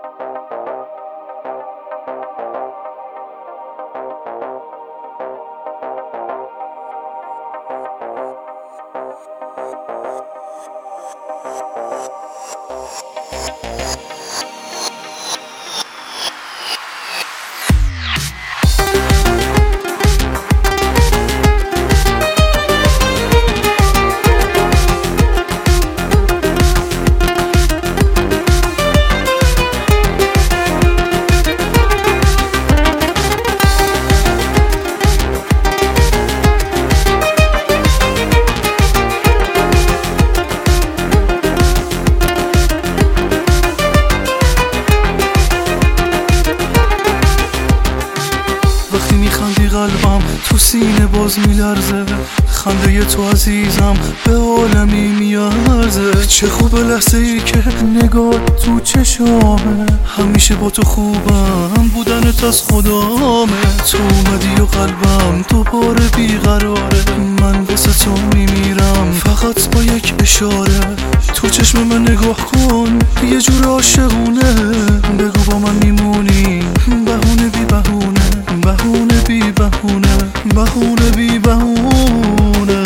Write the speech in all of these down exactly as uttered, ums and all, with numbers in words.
وقتی میخندی قلبم تو سینه باز میلرزه، خنده تو عزیزم به عالمی میارزه. چه خوب لحظه ای که نگاه تو چشامه، همیشه با تو خوبم بودنت از خدامه. تو اومدی و قلبم دوباره بیقراره، من بس تو میمیرم فقط با یک اشاره. تو چشم من نگاه کن یه جور عاشقونه، بگو با من میمونی بهونه بی بهونه، بهونه بی بهونه، بهونه بی بهونه.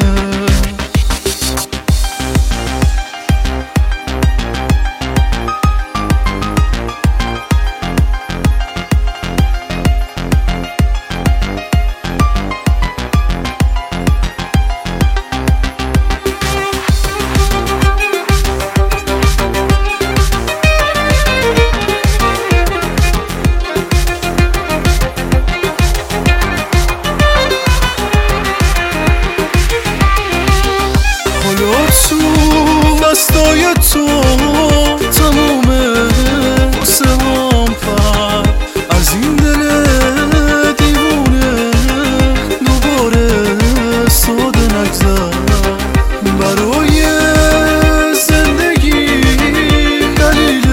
تو دستای تو تمومه واسه هم پر از این دل دیوونه، دوباره ساده نگذر برای زندگی، دلیل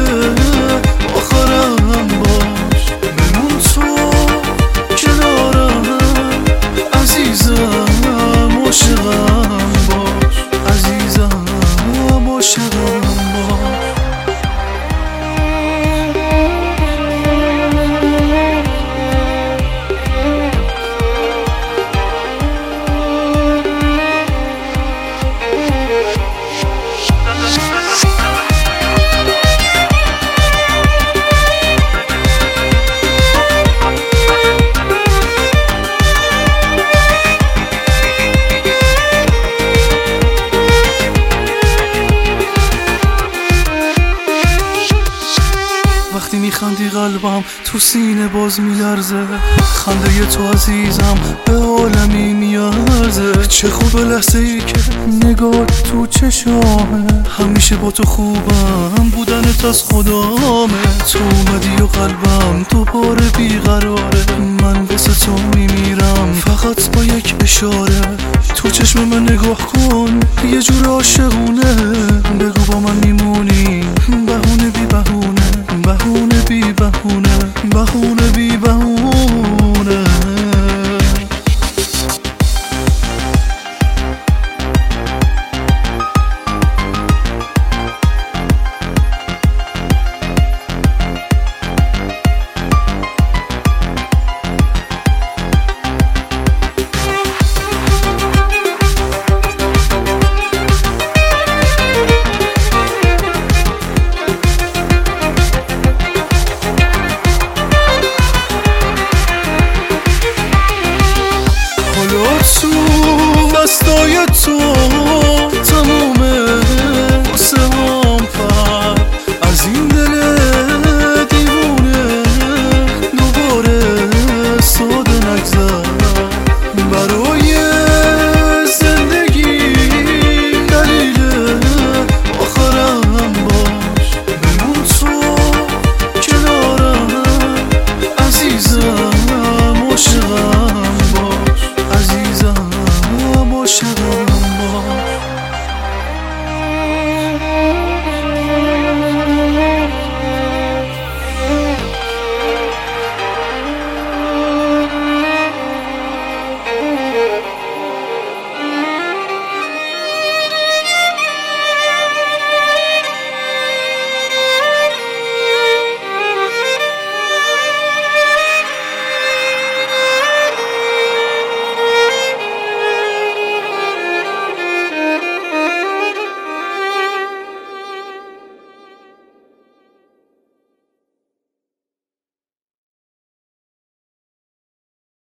آخرم باش، بمون تو کنارم عزیزم، عاشقم باش، عزیزم عاشقم باش. وقتی میخندی قلبم تو سینه باز میلرزه، خنده تو عزیزم به عالمی میارزه. چه خوب لحظه ای که نگاه تو چشامه، همیشه با تو خوبم بودنت از خدامه. تو اومدی و قلبم دوباره بیقراره، من بس تو میمیرم فقط با یک اشاره. تو چشم من نگاه کن یه جور عاشقونه، بگو با من میمونی